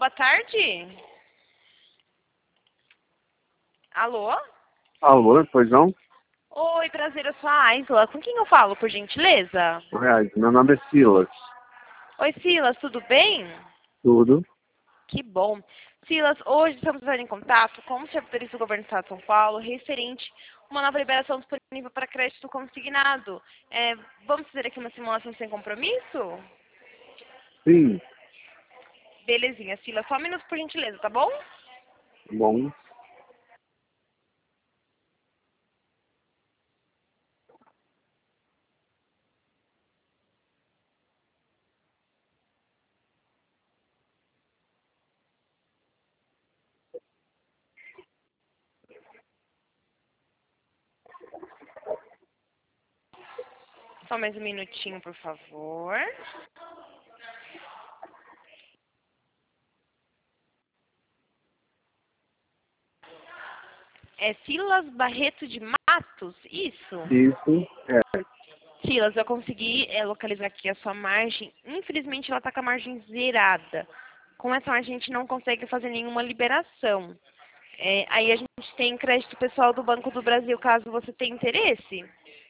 boa tarde. Alô? Alô, pois não? Oi, prazer, eu sou a Aisla. Com quem eu falo, por gentileza? Meu nome é Silas. Oi, Silas, tudo bem? Tudo? Que bom. Silas, hoje estamos entrando em contato com o servidores do Governo do Estado de São Paulo referente a uma nova liberação disponível para crédito consignado. Vamos fazer aqui uma simulação sem compromisso? Sim. Belezinha, Silas. Só um minuto, por gentileza, tá bom? Bom. Só mais um minutinho, por favor. É Silas Barreto de Matos, isso? Isso. Silas, eu consegui localizar aqui a sua margem. Infelizmente, ela está com a margem zerada. Com essa margem, a gente não consegue fazer nenhuma liberação. Aí a gente tem crédito pessoal do Banco do Brasil, caso você tenha interesse.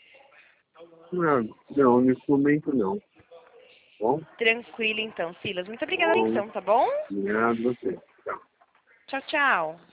Não, nesse momento não. Bom? Tranquilo, então, Silas. Muito obrigada pela Bom. atenção, tá bom? Obrigado a você. Tchau, tchau.